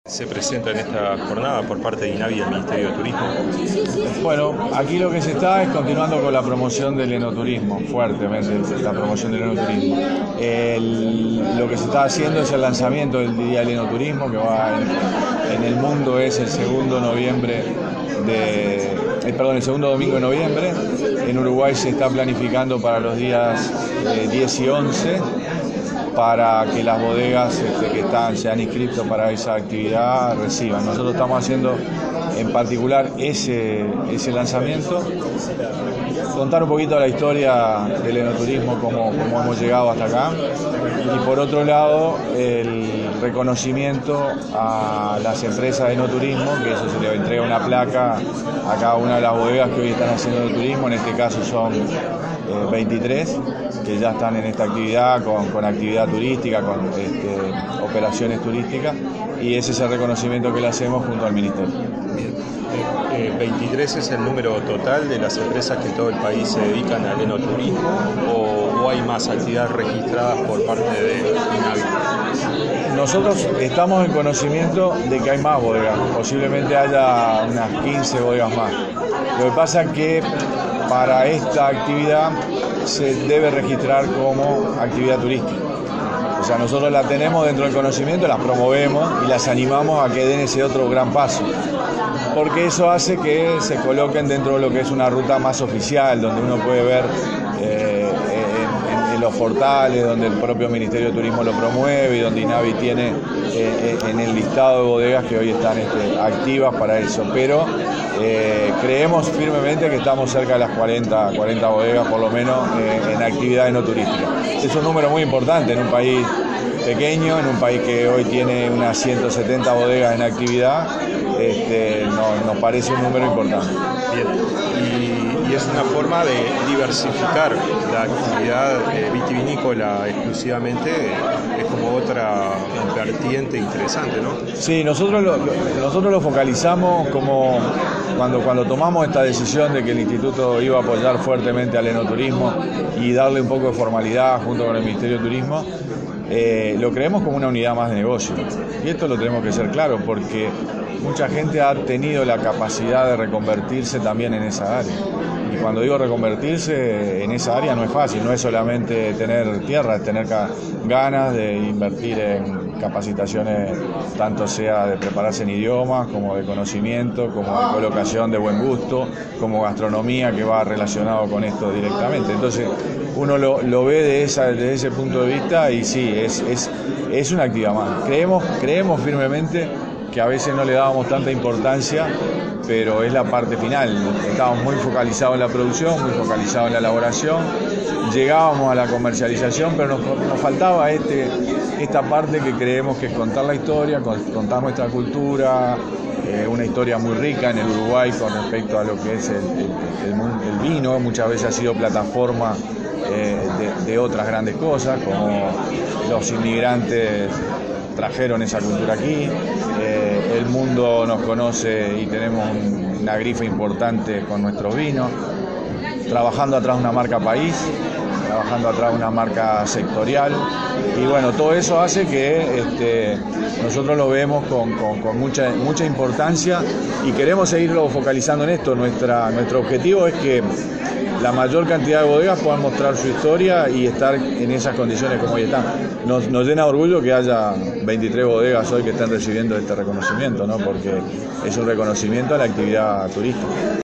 Se presenta en esta jornada por parte de INAVI y el Ministerio de Turismo. Bueno, aquí lo que se está es continuando con la promoción del enoturismo, fuertemente la promoción del enoturismo. Lo que se está haciendo es el lanzamiento del Día del Enoturismo, que va en el mundo es el segundo domingo de noviembre. En Uruguay se está planificando para los días 10 y 11, para que las bodegas que se han inscrito para esa actividad reciban. Nosotros estamos haciendo en particular ese lanzamiento, contar un poquito la historia del enoturismo, cómo hemos llegado hasta acá, y por otro lado el reconocimiento a las empresas de enoturismo, que eso se le entrega una placa a cada una de las bodegas que hoy están haciendo enoturismo. En este caso son 23 que ya están en esta actividad con actividad turística, con operaciones turísticas, y ese es el reconocimiento que le hacemos junto al Ministerio. Bien. 23 es el número total de las empresas que en todo el país se dedican al enoturismo, o hay más actividades registradas por parte de INAVI. Nosotros estamos en conocimiento de que hay más bodegas, posiblemente haya unas 15 bodegas más. Lo que pasa es que para esta actividad se debe registrar como actividad turística. O sea, nosotros la tenemos dentro del conocimiento, las promovemos y las animamos a que den ese otro gran paso, porque eso hace que se coloquen dentro de lo que es una ruta más oficial, donde uno puede ver en los portales, donde el propio Ministerio de Turismo lo promueve y donde INAVI tiene en el listado de bodegas que hoy están activas para eso. Pero creemos firmemente que estamos cerca de las 40 bodegas por lo menos en actividad enoturística. Es un número muy importante en un país pequeño, en un país que hoy tiene unas 170 bodegas en actividad. Nos parece un número importante. Bien. Y es una forma de diversificar la actividad vitivinícola exclusivamente, es como otra vertiente interesante, ¿no? Sí, nosotros lo focalizamos como cuando tomamos esta decisión de que el Instituto iba a apoyar fuertemente al enoturismo y darle un poco de formalidad junto con el Ministerio de Turismo. Lo creemos como una unidad más de negocio, y esto lo tenemos que ser claro, porque mucha gente ha tenido la capacidad de reconvertirse también en esa área, y cuando digo reconvertirse en esa área no es fácil, no es solamente tener tierra, es tener ganas de invertir en capacitaciones, tanto sea de prepararse en idiomas, como de conocimiento, como de colocación de buen gusto, como gastronomía, que va relacionado con esto directamente. Entonces uno lo ve desde ese punto de vista, y sí, es una actividad más. Creemos firmemente que a veces no le dábamos tanta importancia, pero es la parte final. Estábamos muy focalizados en la producción, muy focalizados en la elaboración, llegábamos a la comercialización, pero nos faltaba esta parte que creemos que es contar la historia, contar nuestra cultura, una historia muy rica en el Uruguay con respecto a lo que es el vino. Muchas veces ha sido plataforma de otras grandes cosas, como los inmigrantes trajeron esa cultura aquí. El mundo nos conoce y tenemos una grifa importante con nuestros vinos, trabajando atrás de una marca país, trabajando atrás de una marca sectorial, y bueno, todo eso hace que nosotros lo vemos con mucha importancia, y queremos seguirlo focalizando en esto. Nuestro objetivo es que la mayor cantidad de bodegas puedan mostrar su historia y estar en esas condiciones como hoy están. Nos llena de orgullo que haya 23 bodegas hoy que estén recibiendo este reconocimiento, ¿no? Porque es un reconocimiento a la actividad turística.